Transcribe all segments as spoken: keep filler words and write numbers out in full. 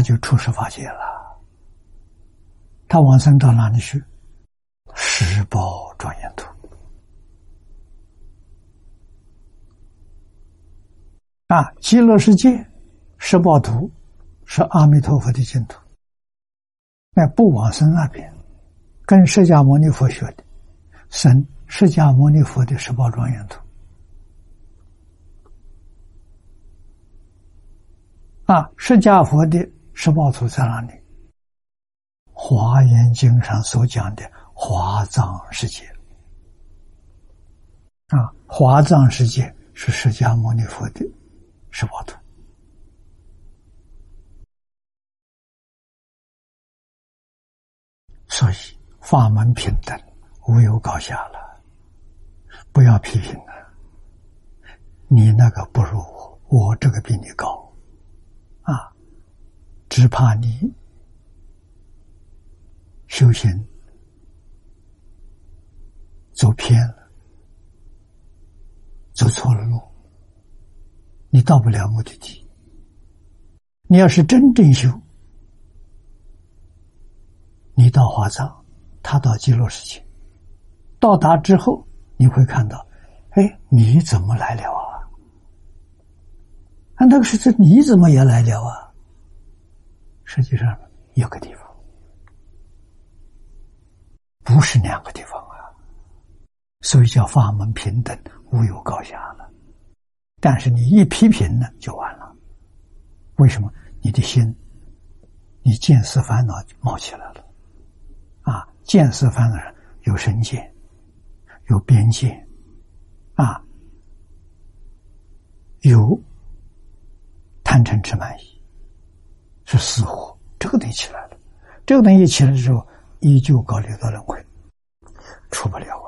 他就出十法界了。他往生到哪里去？十宝庄严土。啊，极乐世界十宝土是阿弥陀佛的净土，那不往生那边，跟释迦牟尼佛学的，生释迦牟尼佛的十宝庄严土。啊，释迦佛的十宝土在哪里？华严经上所讲的华藏世界。啊，华藏世界是释迦牟尼佛的十宝土。所以法门平等，无有高下了，不要批评了。你那个不如我，我这个比你高，啊，只怕你修行走偏了，走错了路，你到不了目的地。你要是真正修，你到华藏，他到极乐世界，到达之后你会看到，哎，你怎么来了啊？啊，那个是这你怎么也来了啊？实际上一个地方，不是两个地方啊。所以叫法门平等，无有高下了。但是你一批评呢，就完了。为什么？你的心，你见思烦恼冒起来了。啊，见思烦恼上有身见，有边界，啊，有贪嗔痴慢疑，是死火，这个东西起来了。这个东西起来之后，依旧搞六道轮回，出不了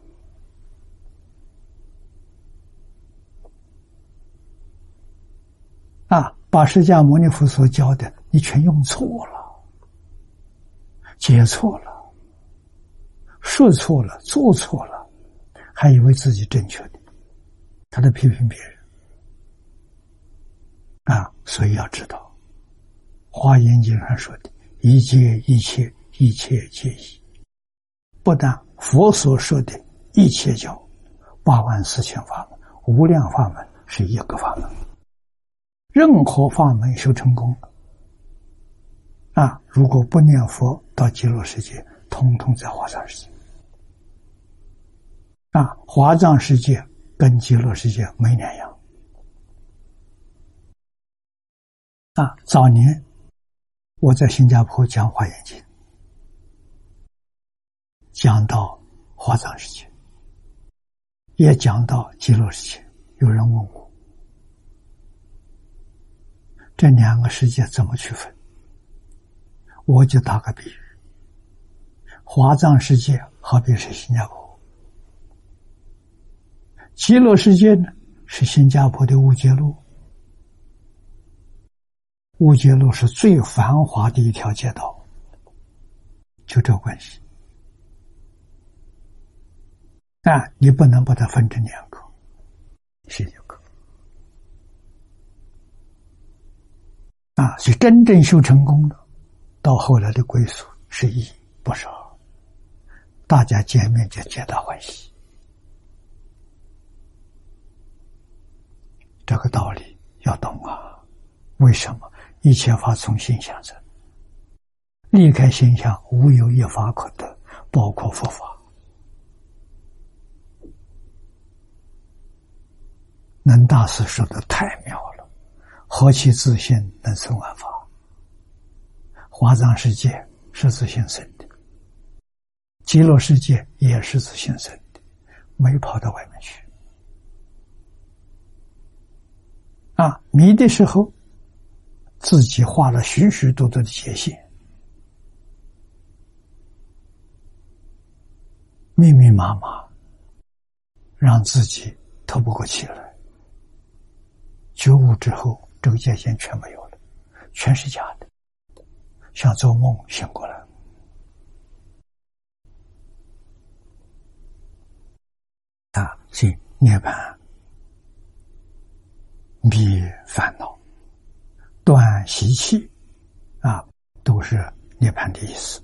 啊！啊，把释迦牟尼佛所教的，你全用错了，解错了，说错了，做错了，还以为自己正确的，他在批评别人啊！所以要知道，《华严经》上说的“一切一切一切皆一”，不但佛所说的一切教八万四千法门、无量法门是一个法门，任何法门修成功啊，如果不念佛到极乐世界，通通在华藏世界。啊，华藏世界跟极乐世界没两样。啊，早年我在新加坡讲华严经，讲到华藏世界，也讲到极乐世界。有人问我，这两个世界怎么区分？我就打个比喻，华藏世界好比是新加坡，极乐世界呢是新加坡的乌节路。乌节路是最繁华的一条街道，就这关系。但你不能把它分成两个，是一个。啊，所以真正修成功的，到后来的归宿是一不是二，大家见面就皆大欢喜。这个道理要懂啊！为什么？一切法从心想生，离开心想，无有一法可得，包括佛法。能大师说的太妙了，何其自信能生万法。华藏世界是自性生的，极乐世界也是自性生的，没跑到外面去。啊，迷的时候自己画了许许多多的界限，密密麻麻，让自己透不过气来。觉悟之后，这个界限全没有了，全是假的，像做梦醒过来。啊，所以涅槃灭烦恼，断习气， 啊，都是涅槃的意思。